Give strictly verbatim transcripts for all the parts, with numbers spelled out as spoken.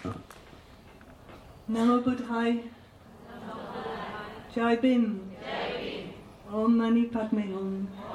Namo Buddhaya. Jai Bim. Om Mani Padme Hum.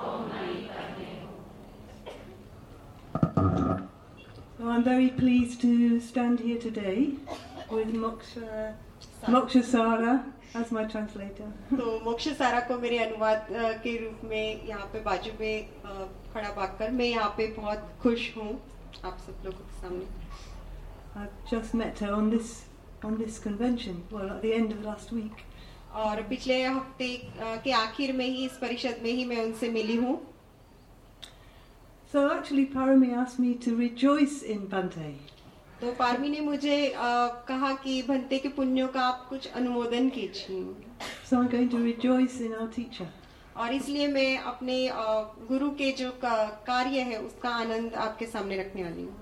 So I'm very pleased to stand here today with Moksha, Moksha Sara as my translator. तो मोक्ष सारा को मेरे अनुवाद के रूप में यहाँ पे बाजू में खड़ा पाकर मैं यहाँ पे बहुत खुश हूँ आप सब लोगों के सामने. I've just met her on this on this convention, well at the end of last week. और पिछले हफ्ते के आखिर में ही इस परिषद में ही मैं उनसे मिली हूँ. So actually Parami asked me to rejoice in Bhante. तो पारमी ने मुझे आ, कहा कि भंते के पुण्यों का आप कुछ अनुमोदन कीजिए. So I'm going to rejoice in our teacher. और इसलिए मैं अपने आ, गुरु के जो का, कार्य है उसका आनंद आपके सामने रखने वाली हूँ.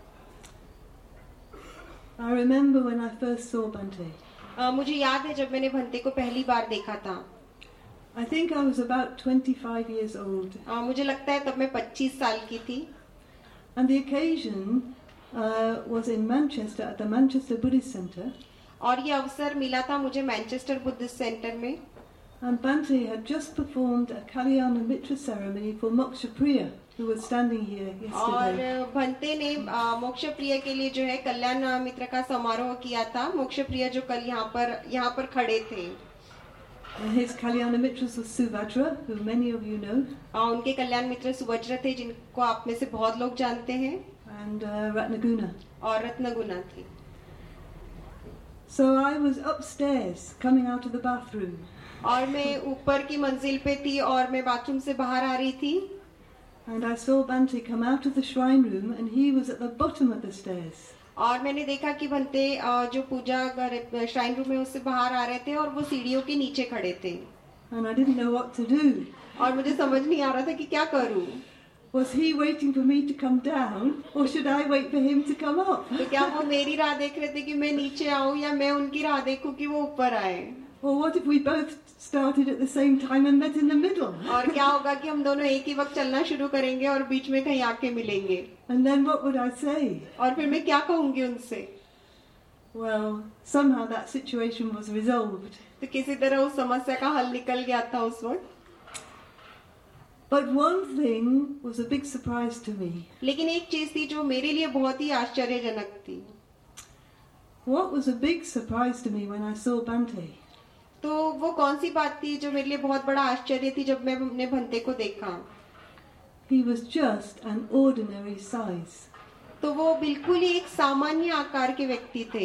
I remember when I first saw Bhante. आ, मुझे याद है जब मैंने भंते को पहली बार देखा था. I think I was about twenty-five years old. आ, मुझे लगता है तब मैं पच्चीस साल की थी. And the occasion uh, was in Manchester at the Manchester Buddhist Centre. और ये अवसर मिला था मुझे मैनचेस्टर बुद्धिस्ट सेंटर में. And Bhante had just performed a Kalyana Mitra ceremony for Moksha Priya, who was standing here yesterday. और भंते ने मोक्ष प्रिय के लिए जो है कल्याण मित्र का समारोह किया था. मोक्ष प्रिय जो कल यहाँ पर यहाँ पर खड़े थे. And his Kalyana Mitras was Subhadra, who many of you know. आ, उनके कल्याण मित्र सुभद्र थे जिनको आप में से बहुत लोग जानते हैं. And uh, Ratnaguna. और रत्नगुना थी. So I was upstairs coming out of the bathroom. और मैं ऊपर की मंजिल पे थी और मैं बाथरूम से बाहर आ रही थी. And I saw Bhante come out of the shrine room and he was at the bottom of the stairs. और मैंने देखा कि भंते जो पूजा घर श्राइन रूम में उससे बाहर आ रहे थे और वो सीढ़ियों के नीचे खड़े थे. And I didn't know what to do. और मुझे समझ नहीं आ रहा था कि क्या करूं. Was he waiting for me to come down or should I wait for him to come up? तो क्या वो मेरी राह देख रहे थे कि मैं नीचे आऊं या मैं उनकी राह देखूं कि वो ऊपर आए. Or what if we both started at the same time and met in the middle? और क्या होगा कि हम दोनों एक ही वक्त चलना शुरू करेंगे और बीच में कहीं आके मिलेंगे. And then what would I say? और फिर मैं क्या कहूंगी उनसे. Well, somehow that situation was resolved. तो किसी तरह उस समस्या का हल निकल गया था उस वक्त. But one thing was a big surprise to me. लेकिन एक चीज थी जो मेरे लिए बहुत ही आश्चर्यजनक थी. What was a big surprise to me when I saw Bhante? तो वो कौन सी बात थी जो मेरे लिए बहुत बड़ा आश्चर्य थी जब मैंने भंते को देखा. He was just an ordinary size. तो वो बिल्कुल ही एक सामान्य आकार के व्यक्ति थे.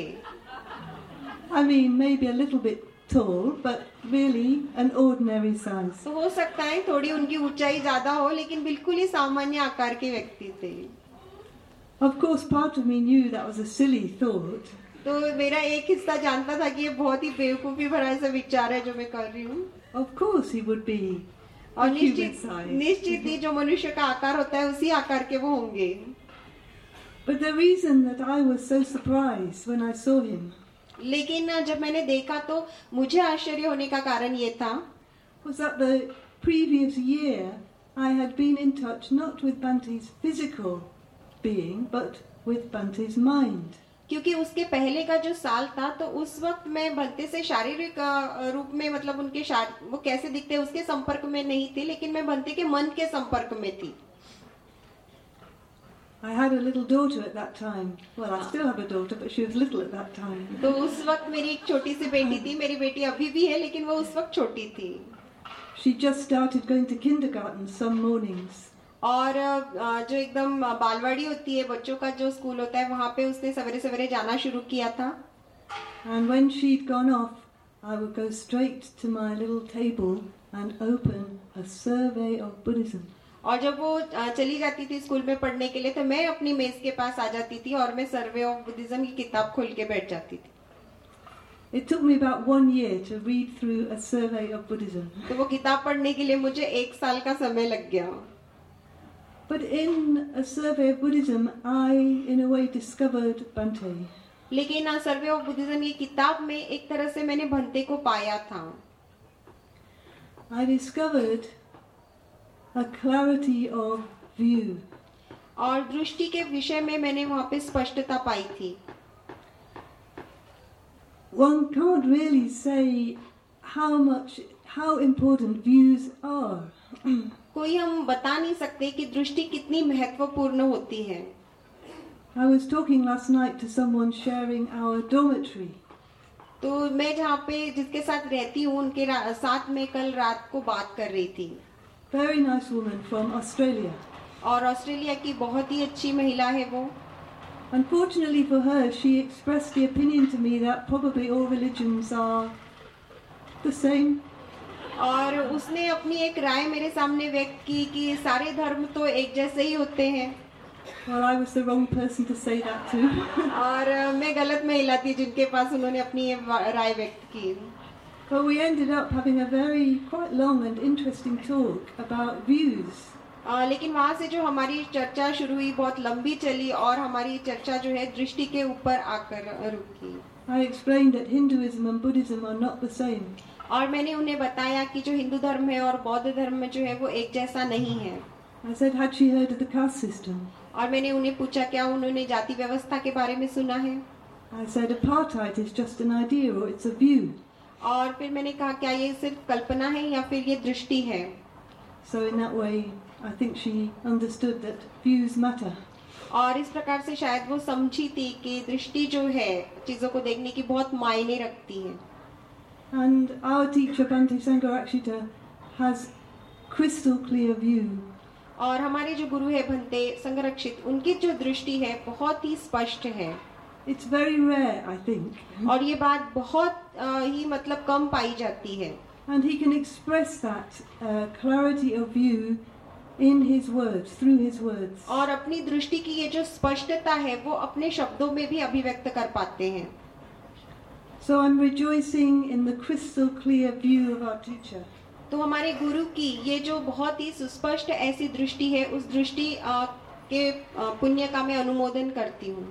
I mean, maybe a little bit tall, but really an ordinary size. तो हो सकता है थोड़ी उनकी ऊंचाई ज्यादा हो लेकिन बिल्कुल ही सामान्य आकार के व्यक्ति थे. Of course, part of me knew that was a silly thought. तो मेरा एक हिस्सा जानता था कि ये बहुत ही बेवकूफी भरा ऐसा विचार है जो मैं कर रही हूँ. Of course he would be. और निश्चित निश्चित ही जो मनुष्य का आकार होता है उसी आकार के वो होंगे. But the reason that I was so surprised when I saw him. लेकिन जब मैंने देखा तो मुझे आश्चर्य होने का कारण ये था. Was that the previous year I had been in touch not with Bhante's physical being but with Bhante's mind. क्योंकि उसके पहले का जो साल था तो उस वक्त मैं भंते से शारीरिक रूप में मतलब उनके वो कैसे दिखते उसके संपर्क में नहीं थी लेकिन मैं भंते के मन के संपर्क में थी. I had a little daughter at that time. Well, I still have a daughter, but she was little at that time. तो उस वक्त मेरी एक छोटी सी बेटी थी. मेरी बेटी अभी भी है लेकिन वो उस वक्त छोटी थी. She just started going to kindergarten some mornings. और जो एकदम बालवाड़ी होती है बच्चों का जो स्कूल होता है वहाँ पे उसने सवेरे सवेरे जाना शुरू किया था. And when she'd gone off, I would go straight to my little table and open a survey of Buddhism. और जब वो चली जाती थी स्कूल में पढ़ने के लिए तो मैं अपनी मेज के पास आ जाती थी और मैं सर्वे ऑफ बुद्धिज्म की किताब खोल के बैठ जाती थी. It took me about one year to read through a survey of Buddhism. तो वो किताब पढ़ने के लिए मुझे एक साल का समय लग गया. But in a survey of Buddhism, I, in a way, discovered Bhante. लेकिन सर्वे ऑफ बुद्धिज्म ये किताब में एक तरह से मैंने भंते को पाया था. I discovered a clarity of view. और दृष्टि के विषय में मैंने वहाँ पे स्पष्टता पाई थी. one can't really say how much, how important views are. कोई हम बता नहीं सकते कि दृष्टि कितनी महत्वपूर्ण होती है. I was talking last night to someone sharing our dormitory. तो मैं जहाँ पे जिसके साथ रहती हूँ उनके साथ में कल रात को बात कर रही थी. Very nice woman from Australia. और ऑस्ट्रेलिया की बहुत ही अच्छी महिला है वो. Unfortunately for her, she expressed the opinion to me that probably all religions are the same. और उसने अपनी एक राय मेरे सामने व्यक्त की कि सारे धर्म तो एक जैसे ही होते हैं. Well, I was the wrong person to say that to. और मैं गलत महिला थी जिनके पास उन्होंने अपनी ये राय व्यक्त की. But we ended up having a very quite long and interesting talk about views. आ, लेकिन वहाँ से जो हमारी चर्चा शुरू हुई बहुत लंबी चली और हमारी चर्चा जो है दृष्टि के ऊपर आकर रुकी. I explained that Hinduism and Buddhism are not the same. और मैंने उन्हें बताया कि जो हिंदू धर्म है और बौद्ध धर्म में जो है वो एक जैसा नहीं है. I said, had she heard of the caste system? और मैंने उन्हें पूछा क्या उन्होंने जाति व्यवस्था के बारे में सुना है. I said, apartheid is just an idea or it's a view. और फिर मैंने कहा क्या ये सिर्फ कल्पना है या फिर ये दृष्टि है. So in that way, I think she understood that views matter. और इस प्रकार से शायद वो समझी थी कि दृष्टि जो है चीजों को देखने की बहुत मायने रखती है. And our teacher Bhante Sangharakshita has crystal clear view. और हमारे जो गुरु है भंते संगरक्षित उनकी जो दृष्टि है बहुत ही स्पष्ट है. It's very rare, I think. और ये बात बहुत आ, ही मतलब कम पाई जाती है. And he can express that uh, clarity of view in his words, through his words. और अपनी दृष्टि की ये जो स्पष्टता है वो अपने शब्दों में भी अभिव्यक्त कर पाते हैं. So I'm rejoicing in the crystal clear view of our teacher. तो हमारे गुरु की ये जो बहुत ही सुस्पष्ट ऐसी दृष्टि है उस दृष्टि के पुण्य का मैं अनुमोदन करती हूँ.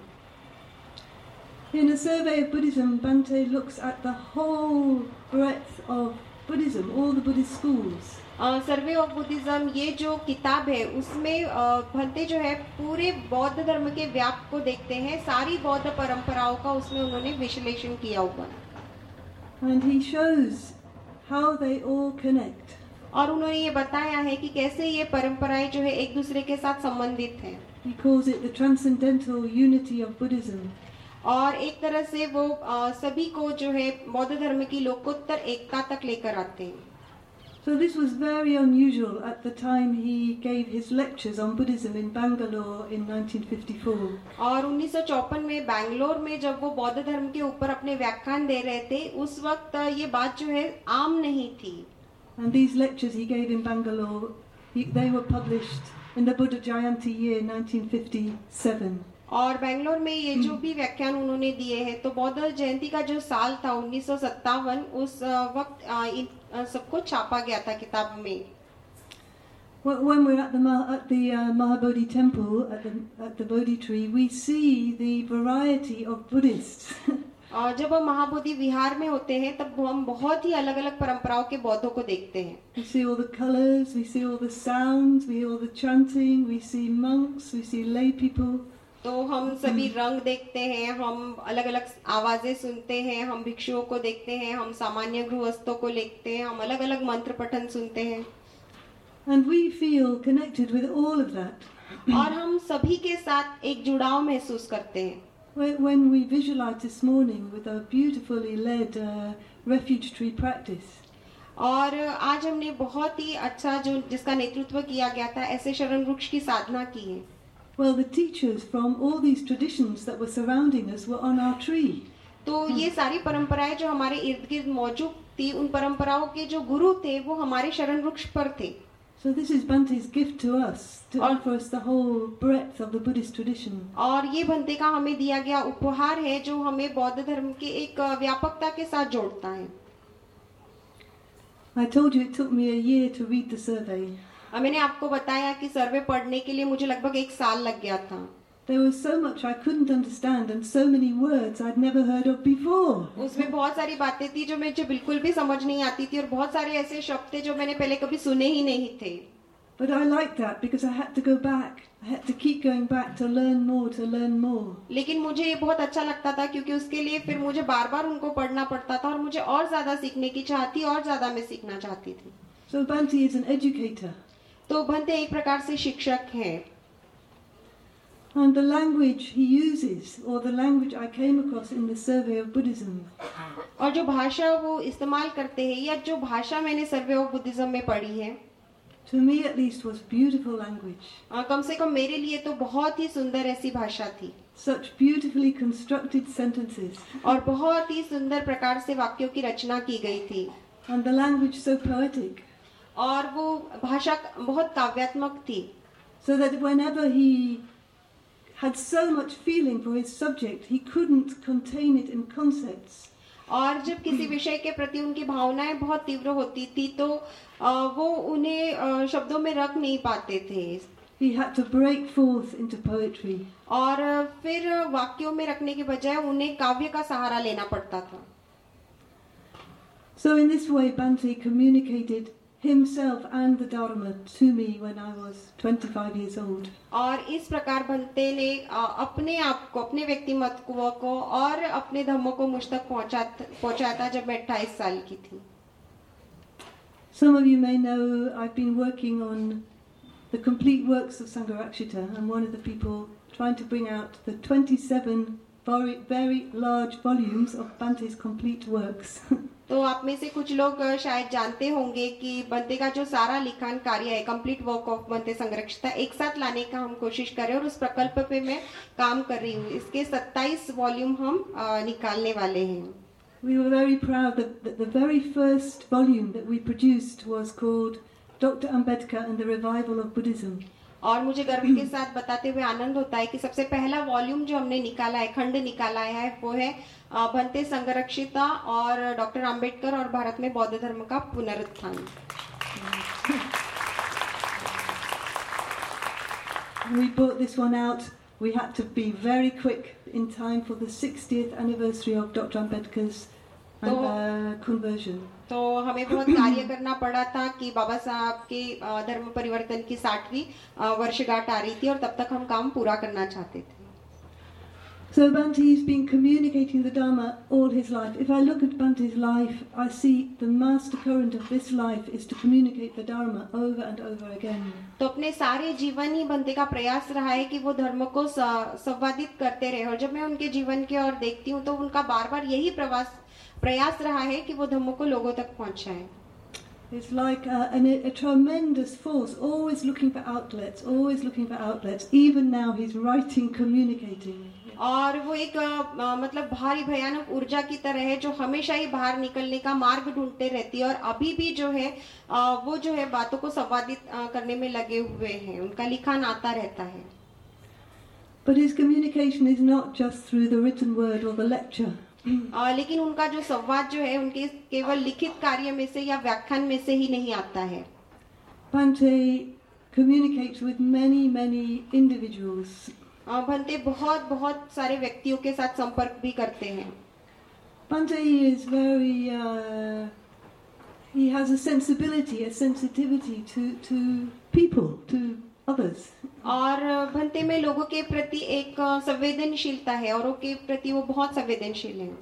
In a survey of Buddhism, Bhante looks at the whole breadth of Buddhism, all the Buddhist schools. Survey of Buddhism ये जो किताब है उसमें भंते जो है पूरे बौद्ध धर्म के व्याप को देखते हैं. सारी बौद्ध परंपराओं का उसमें उन्होंने विश्लेषण किया हुआ. And he shows how they all connect. और उन्होंने ये बताया है कि कैसे ये परंपराएं जो है एक दूसरे के साथ संबंधित हैं. He calls it the transcendental unity of Buddhism. और एक तरह से वो आ, सभी को जो है बौद्ध धर्म की लोकोत्तर एकता तक लेकर आते हैं. So this was very unusual at the time he gave his lectures on Buddhism in Bangalore in nineteen fifty-four. और उन्नीस सौ चौवन में बैंगलोर में जब वो बौद्ध धर्म के ऊपर अपने व्याख्यान दे रहे थे उस वक्त ये बात जो है आम नहीं थी. And these lectures he gave in Bangalore, he, they were published in the Buddha Jayanti year nineteen fifty-seven. और बैंगलोर में ये जो भी व्याख्यान उन्होंने दिए हैं तो बौद्ध जयंती का जो साल था उन्नीस सौ सत्तावन उस वक्त इन सबको छापा गया था किताब में. When we're at the at the uh, Mahabodhi temple at the at the Bodhi tree, we see the variety of Buddhists. और जब हम महाबोधि विहार में होते हैं तब हम बहुत ही अलग अलग परंपराओं के बौद्धों को देखते हैं. We see all the colors, we see all the sounds, we hear all the chanting, we see monks, we see lay people. तो हम सभी रंग देखते हैं, हम अलग अलग आवाजें सुनते हैं, हम भिक्षुओं को देखते हैं, हम सामान्य गृहस्थों को देखते हैं, हम अलग अलग मंत्र पठन सुनते हैं. And we feel connected with all of that. और हम सभी के साथ एक जुड़ाव महसूस करते हैं. When we visualized this morning with a beautifully led uh, refuge tree practice. और आज हमने बहुत ही अच्छा जो जिसका नेतृत्व किया गया था ऐसे शरण वृक्ष की साधना की है. Well, the teachers from all these traditions that were surrounding us were on our tree. तो ये सारी परंपराएं जो हमारे इर्द गिर्द मौजूद थी उन परंपराओं के जो गुरु थे वो हमारे शरण वृक्ष पर थे. So this is Bhante's gift to us to offer us the whole breadth of the Buddhist tradition. और ये भंते का हमें दिया गया उपहार है जो हमें बौद्ध धर्म के एक व्यापकता के साथ जोड़ता है. I told you it took me a year to read the survey. मैंने आपको बताया कि सर्वे पढ़ने के लिए मुझे लगभग एक साल लग गया था. There was so much I couldn't understand and so many words I'd never heard of before. उसमें बहुत सारी बातें थी जो मुझे बिल्कुल भी समझ नहीं आती थी और बहुत सारे ऐसे शब्द थे जो मैंने पहले कभी सुने ही नहीं थे. But I liked that because I had to go back I had to keep going back to learn more, to learn more. लेकिन मुझे ये बहुत अच्छा लगता था क्योंकि उसके लिए फिर मुझे बार बार उनको पढ़ना पड़ता था और मुझे और ज्यादा सीखने की चाह थी और ज्यादा मैं सीखना चाहती थी. So Bhante is an educator. तो भंते एक प्रकार से शिक्षक हैं. And the language he uses, or the language I came across in the survey of Buddhism, और जो भाषा वो इस्तेमाल करते हैं या जो भाषा मैंने सर्वे ऑफ बुद्धिज्म में पढ़ी है, to me at least was beautiful language. आ, कम से कम मेरे लिए तो बहुत ही सुंदर ऐसी भाषा थी. Such beautifully constructed sentences. और बहुत ही सुंदर प्रकार से वाक्यों की रचना की गई थी. And the language so poetic. और वो भाषा बहुत काव्यात्मक थी. So that whenever he had so much feeling for his subject, he couldn't contain it in concepts. और जब किसी विषय के प्रति उनकी भावनाएं बहुत तीव्र होती थी तो वो उन्हें शब्दों में रख नहीं पाते थे. He had to break forth into poetry. और फिर वाक्यों में रखने के बजाय उन्हें काव्य का सहारा लेना पड़ता था. So in this way Bhante communicated himself and the Dharma to me when I was twenty-five years old. और इस प्रकार भंते ने अपने आप को, अपने व्यक्तिमत्व को और अपने धर्मों को मुझ तक पहुंचा पहुंचाया था जब मैं अट्ठाईस साल की थी. Some of you may know I've been working on the complete works of Sangharakshita. I'm one of the people trying to bring out the twenty-seven very, very large volumes of Bhante's complete works. तो आप में से कुछ लोग शायद जानते होंगे कि बंते का जो सारा लिखान कार्य है, complete work of Bhante Sangharakshita, एक साथ लाने का हम कोशिश कर रहे हैं और उस प्रकल्प पे मैं काम कर रही हूँ. इसके सत्ताईस वॉल्यूम हम आ, निकालने वाले हैं. We were very proud that, that the very first volume that we produced was called Doctor Ambedkar and the Revival of Buddhism. और मुझे गर्व के साथ बताते हुए आनंद होता है कि सबसे पहला वॉल्यूम जो हमने निकाला है, खंड निकाला है, वो है बंते संरक्षिता और डॉक्टर अंबेडकर और भारत में बौद्ध धर्म का पुनरुत्थान. We brought this one out. We had to be very quick in time for the sixtieth anniversary of Doctor Ambedkar's तो, uh, conversion. तो हमें बहुत कार्य करना पड़ा था कि बाबा साहब के धर्म परिवर्तन की साठवीं वर्षगांठ आ रही थी और तब तक हम काम पूरा करना चाहते थे. So Bhante's been communicating the Dharma all his life. If I look at Bhante's life, I see the master current of this life is to communicate the Dharma over and over again. तो अपने सारे जीवन ही बंते का प्रयास रहा है कि वो धर्म को संवादित करते रहे. और जब मैं उनके जीवन की ओर देखती हूँ तो उनका बार बार यही प्रवास प्रयास रहा है कि वो धर्म को लोगों तक पहुँचाएं. It's like a, an, a tremendous force, always looking for outlets, always looking for outlets. Even now he's writing, communicating. और वो एक आ, मतलब भारी भयानक ऊर्जा की तरह है जो हमेशा ही बाहर निकलने का मार्ग ढूंढते रहती है और अभी भी जो है आ, वो जो है बातों को संवादित करने में लगे हुए हैं. उनका लिखान आता रहता है. But his communication is not just through the written word or the lecture. आ, लेकिन उनका जो संवाद जो है उनके केवल लिखित कार्य में से या व्याख्यान में से ही नहीं आता है. Bhante communicates with many many individuals. Bhante बहुत बहुत सारे व्यक्तियों के साथ संपर्क भी करते हैं. Bhante is very uh, he has a sensibility, a sensitivity to to people, to others. और भंते में लोगों के प्रति एक संवेदनशीलता है, औरों के प्रति वो बहुत संवेदनशील हैं.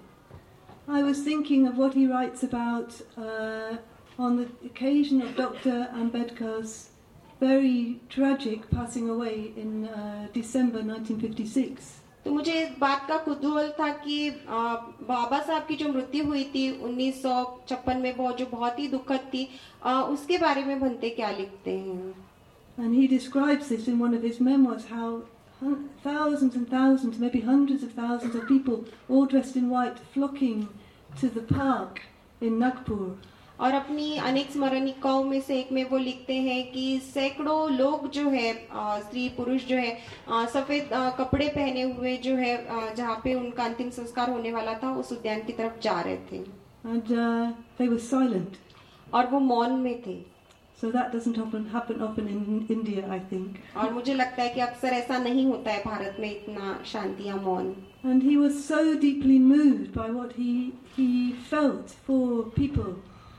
I was thinking of what he writes about uh, on the occasion of Doctor Ambedkar's very tragic passing away in uh, December nineteen fifty-six. तो मुझे इस बात का कुतूहल था कि बाबा साहब की जो मृत्यु हुई थी उन्नीस सौ छप्पन में, बहुत जो बहुत ही दुखद थी, उसके बारे में भंते क्या लिखते हैं. And he describes this in one of his memoirs, how thousands and thousands, maybe hundreds of thousands of people, all dressed in white, flocking to the park in Nagpur. और अपनी अनेक स्मरणिकाओं में से एक में वो लिखते हैं कि सैकड़ों लोग जो है, स्त्री पुरुष जो है, सफेद कपड़े पहने हुए जो है, जहाँ पे उनका अंतिम संस्कार होने वाला था, उस उद्यान की तरफ जा रहे थे. And uh, they were silent. और वो मौन में थे. So that doesn't often happen often in India, I think. और मुझे लगता है कि अक्सर ऐसा नहीं होता है भारत में, इतना शांति या मौन. And he was so deeply moved by what he he felt for people.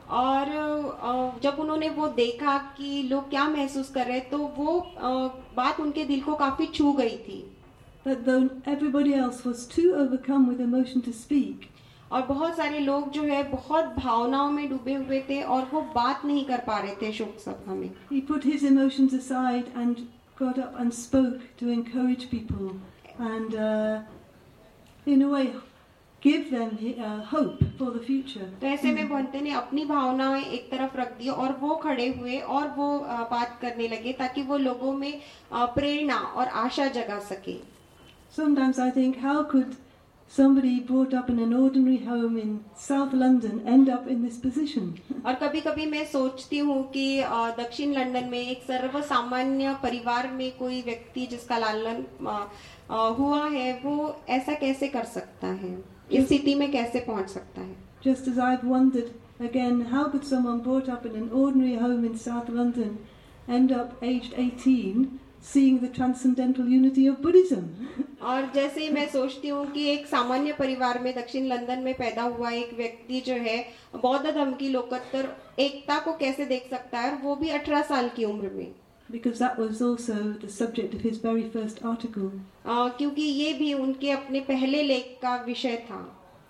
और अ, जब उन्होंने वो देखा कि लोग क्या महसूस कर रहे हैं, तो वो अ, बात उनके दिल को काफी छू गई थी. That though everybody else was too overcome with emotion to speak, और बहुत सारे लोग जो है बहुत भावनाओं में डूबे हुए थे और वो बात नहीं कर पा रहे थे शोक सभा में. he put his emotions aside and got up and spoke to encourage people and, uh, in a way, give them uh, hope for the future. तो ऐसे में भंते ने अपनी भावनाएं एक तरफ रख दी और वो खड़े हुए और वो अ, बात करने लगे ताकि वो लोगों में अ, प्रेरणा और आशा जगा सके. Sometimes I think, how could somebody brought up in an ordinary home in South London end up in this position? और कभी कभी मैं सोचती हूँ कि अ, दक्षिण लंदन में एक सर्व सामान्य परिवार में कोई व्यक्ति जिसका लालन अ, अ, हुआ है वो ऐसा कैसे कर सकता है, इस स्थिति में कैसे पहुंच सकता है. Just as I've wondered again, how could someone brought up in an ordinary home in South London end up aged eighteen seeing the transcendental unity of Buddhism? और जैसे ही मैं सोचती हूँ कि एक सामान्य परिवार में दक्षिण लंदन में पैदा हुआ एक व्यक्ति जो है बौद्ध धर्म की लोकोत्तर एकता को कैसे देख सकता है, और वो भी अठारह साल की उम्र में. Because that was also the subject of his very first article. आ, क्योंकि ये भी उनके अपने पहले लेख का विषय था.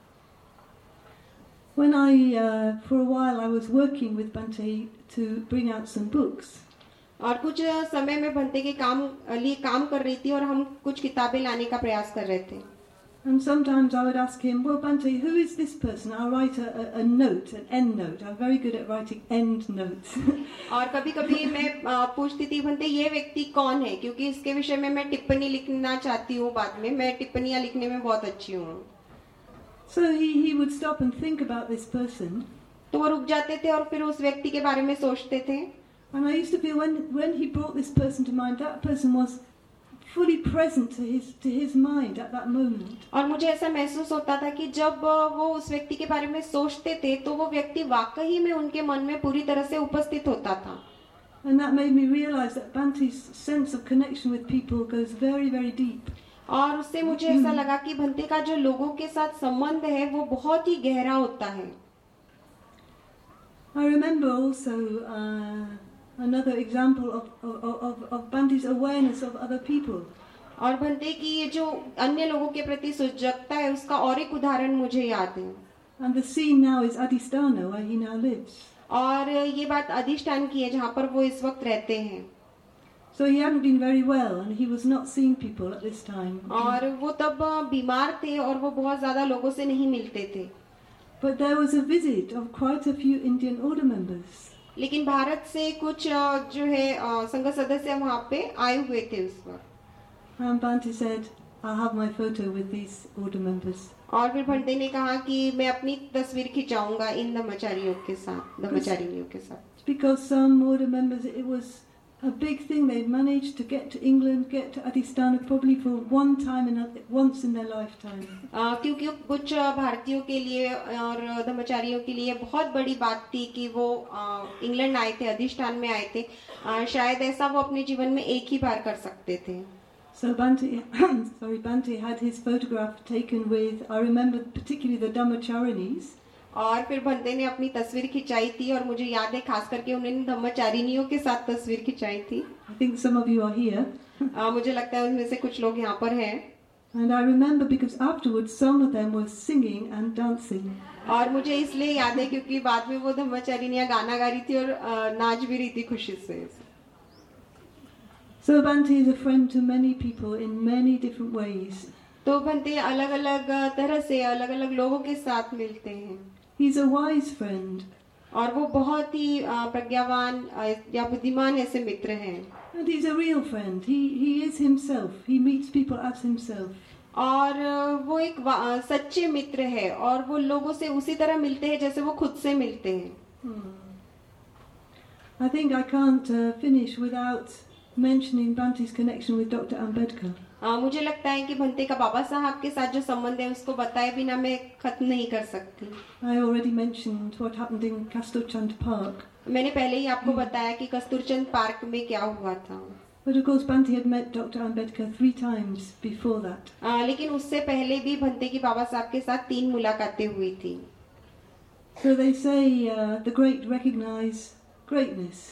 When I, uh, for a while, I was working with Bhante to bring out some books. और कुछ समय में भंते के काम लिए काम कर रही थी और हम कुछ किताबें लाने का प्रयास कर रहे थे. And sometimes I would ask him, well, Bhante, who is this person? I'll write a, a, a note, an end note. I'm very good at writing end notes. और कभी कभी मैं आ, पूछती थी भंते ये व्यक्ति कौन है, क्योंकि इसके विषय में मैं टिप्पणी लिखना चाहती हूँ. बाद में मैं टिप्पणियाँ लिखने में बहुत अच्छी हूँ. So he, he would stop and think about this person. तो वो रुक जाते थे और फिर उस व्यक्ति के बारे में सोचते थे. And I used to feel when, when he brought this person to mind, that person was fully present to his to his mind at that moment. और मुझे ऐसा महसूस होता था कि जब वो उस व्यक्ति के बारे में सोचते थे तो वो व्यक्ति वाकई में उनके मन में पूरी तरह से उपस्थित होता था. And that made me realize that Bhante's sense of connection with people goes very, very deep. और उससे मुझे ऐसा लगा कि भंते का जो लोगों के साथ संबंध है वो बहुत ही गहरा होता है. I remember also uh, another example of, of, of, of Bhante's awareness of other people. और भंते की ये जो अन्य लोगों के प्रति सजगता है उसका और एक उदाहरण मुझे याद है. And the scene now is Adhisthana, where he now lives. और ये बात अधिष्ठान की है जहाँ पर वो इस वक्त रहते हैं. So he hadn't been very well and he was not seeing people at this time. और वो तब बीमार थे और वो बहुत ज्यादा लोगों से नहीं मिलते थे. But there was a visit of quite a few Indian order members. लेकिन भारत से कुछ जो है संघ सदस्य वहाँ पे आए हुए थे उस वक्त. And Bhante said, I'll have my photo with these order members. और फिर भंते ने कहा कि मैं अपनी तस्वीर खिंचाऊंगा इन धम्मचारियों के साथ, धम्मचारिणियों के साथ. Because some order members, it was a big thing. They'd managed to get to England, get to Adhisthana probably for one time in a, once in their lifetime. uh, क्योंकि कुछ भारतीयों के लिए और धम्मचारियों के लिए बहुत बड़ी बात थी कि वो uh, इंग्लैंड आए थे, अधिष्ठान में आए थे. uh, शायद ऐसा वो अपने जीवन में एक ही बार कर सकते थे. So Bhante, sorry, Bhante had his photograph taken with, I remember particularly the Dhammacharinis. और फिर भंते ने अपनी तस्वीर खिंचाई थी और मुझे याद है खास करके उन्होंने धम्मचारिणियों के साथ तस्वीर खिंचाई थी. I think some of you are here. uh, मुझे लगता है उनमें से कुछ लोग यहाँ पर हैं. And I remember because afterwards some of them were singing and dancing. और मुझे इसलिए याद है क्योंकि बाद में वो धम्मचारिणियाँ गाना गा रही थी और uh, नाच भी रही थी खुशी से. So Bhante is a friend to many people in many different ways. तो भंते अलग अलग तरह से अलग अलग लोगों के साथ मिलते हैं. He's a wise friend. और वो बहुत ही प्रज्ञावान या बुद्धिमान ऐसे मित्र हैं. And he's a real friend. He he is himself. He meets people as himself. और वो एक सच्चे मित्र है और वो लोगों से उसी तरह मिलते हैं जैसे वो खुद से मिलते हैं. Hmm. I think I can't uh, finish without mentioning Bhante's connection with Doctor Ambedkar. uh, मुझे लगता है कि भंते का बाबा साहब के साथ जो संबंध है उसको बताए बिना मैं खत्म नहीं कर सकती. I already mentioned what happened in Kasturchand Park. मैंने पहले ही आपको बताया कि कस्तूरचंद पार्क में क्या हुआ था. But of course Bhante had met Doctor Ambedkar three times before that. uh, लेकिन उससे पहले भी भंते की बाबा साहब के साथ तीन मुलाकातें हुई थी. So they say uh, the great recognize greatness.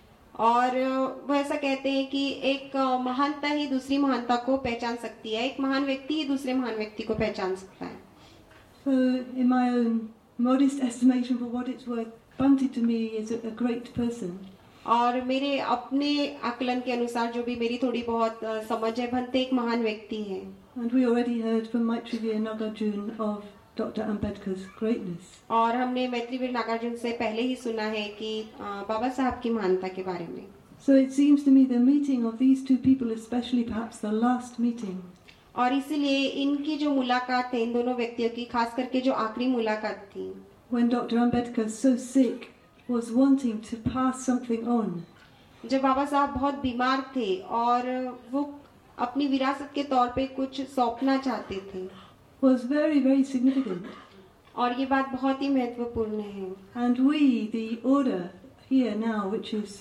और अ, वो ऐसा कहते हैं कि एक अ, महानता ही दूसरी महानता को पहचान सकती है, एक महान व्यक्ति ही दूसरे महान व्यक्ति को पहचान सकता है. So in my own modest estimation, for what it's worth, Bhante to me is a, a great person. और मेरे अपने आकलन के अनुसार जो भी मेरी थोड़ी बहुत अ, समझ है, भंते एक महान व्यक्ति है. And we already heard from Maitrivir Nagarjuna of Doctor Ambedkar's greatness. और हमने मैत्रीवीर नागार्जुन से पहले ही सुना है कि अ, बाबा साहब की महानता के बारे में. So it seems to me the meeting of these two people, especially perhaps the last meeting, और इसीलिए इनकी जो मुलाकात है इन दोनों व्यक्तियों की, खास करके जो आखिरी मुलाकात थी, when Doctor Ambedkar, so sick, was wanting to pass something on. जब बाबा साहब बहुत बीमार थे और वो अपनी विरासत के तौर पे कुछ सौंपना चाहते थे, Was very, very significant. और ये बात बहुत ही महत्वपूर्ण है. And we, the order here now, which is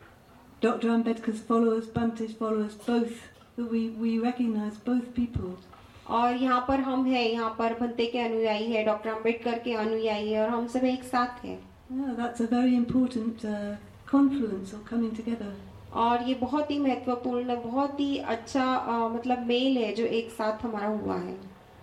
Doctor Ambedkar's followers, Bhante's followers, both, that we, we recognize both people. और यहाँ पर हम हैं, यहाँ पर भंते के अनुयायी है, डॉक्टर अम्बेडकर के अनुयायी है, और हम सब एक साथ हैं. Yeah, that's a very important uh, confluence or coming together. और ये बहुत ही महत्वपूर्ण, बहुत ही अच्छा अ, मतलब मेल है जो एक साथ हमारा हुआ है.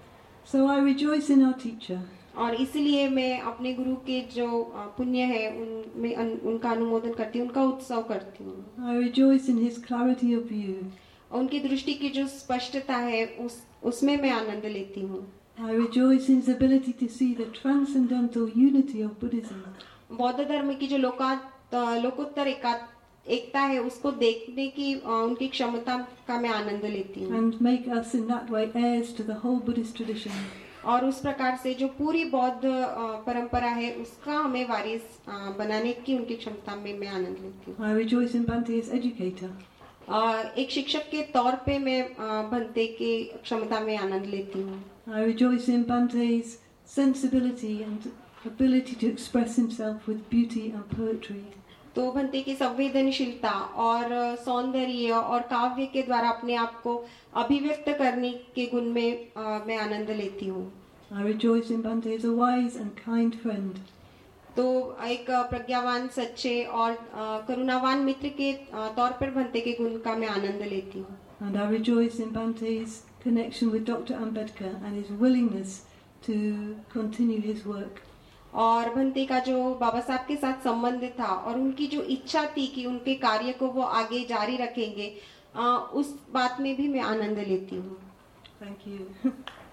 So I rejoice in our teacher. और इसलिए मैं अपने गुरु के जो अ, पुण्य है उनमें उन, उनका अनुमोदन करती हूँ, उनका उत्सव करती हूँ. I rejoice in his clarity of view. उनकी दृष्टि की जो स्पष्टता है उस उसमें मैं आनंद लेती हूँ. I rejoice in his ability to see the transcendental unity of Buddhism. बौद्ध धर्म की जो लोका लोकोत्तर एका एकता है उसको देखने की अ, उनकी क्षमता का मैं आनंद लेती हूँ. And make us in that way heirs to the whole Buddhist tradition. और उस प्रकार से जो पूरी बौद्ध अ, परंपरा है उसका हमें वारिस अ, बनाने की उनकी क्षमता में मैं आनंद लेती हूँ. I rejoice in Bhante as educator. अ, एक शिक्षक के तौर पे मैं अ, भंते की क्षमता में आनंद लेती हूँ. I rejoice in Bhante's sensibility and ability to express himself with beauty and poetry. तो भंते की संवेदनशीलता और सौंदर्य और काव्य के द्वारा अपने आप को अभिव्यक्त करने के गुण में अ, मैं आनंद लेती हूँ. I rejoice in Bhante as a wise and kind friend. तो एक प्रज्ञावान, सच्चे और अ, करुणावान मित्र के अ, तौर पर भंते के गुण का मैं आनंद लेती हूँ. And I rejoice in Bhante's connection with Doctor Ambedkar and his willingness to continue his work. और भंते का जो बाबा साहब के साथ संबंध था और उनकी जो इच्छा थी कि उनके कार्य को वो आगे जारी रखेंगे, अ, उस बात में भी मैं आनंद लेती हूँ. Thank you.